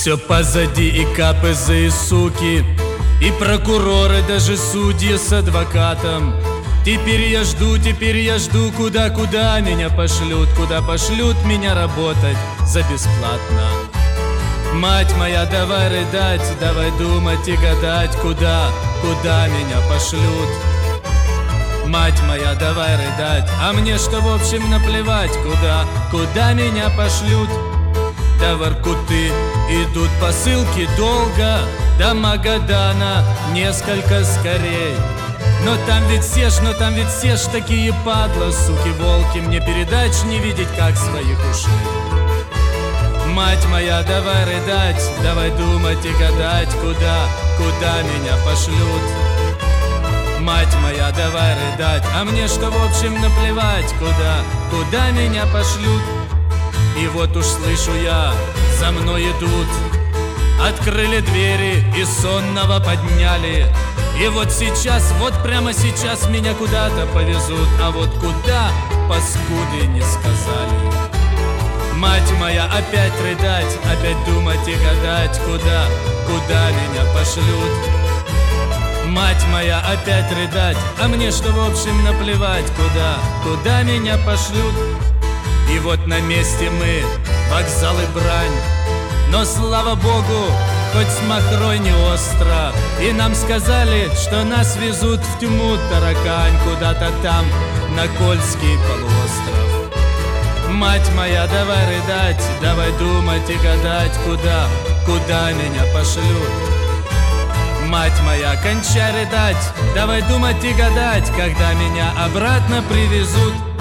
Все позади и КПЗ, и суки, и прокуроры, даже судьи с адвокатом. Теперь я жду, куда меня пошлют, куда пошлют меня работать за бесплатно. Мать моя, давай рыдать, давай думать и гадать, куда меня пошлют. Мать моя, давай рыдать, а мне что, в общем, наплевать, куда меня пошлют. До Воркуты идут посылки долго, до Магадана несколько скорей. Но там ведь все ж такие падла, суки, волки, мне передач не видеть, как своих ушей. Мать моя, давай рыдать, давай думать и гадать, куда меня пошлют. Мать моя, давай рыдать, а мне что, в общем, наплевать, куда меня пошлют. И вот уж слышу я, за мной идут, открыли двери и сонного подняли. И вот сейчас, вот прямо сейчас меня куда-то повезут, а вот куда, паскуды, не сказали. Мать моя, опять рыдать, опять думать и гадать, куда меня пошлют. Мать моя, опять рыдать, а мне что, в общем, наплевать, куда меня пошлют. И вот на месте мы, вокзал и брань, но слава богу, хоть с махрой не остро. И нам сказали, что нас везут в тьму таракань, куда-то там, на Кольский полуостров. Мать моя, давай рыдать, давай думать и гадать, куда меня пошлют. Мать моя, кончай рыдать, давай думать и гадать, когда меня обратно привезут.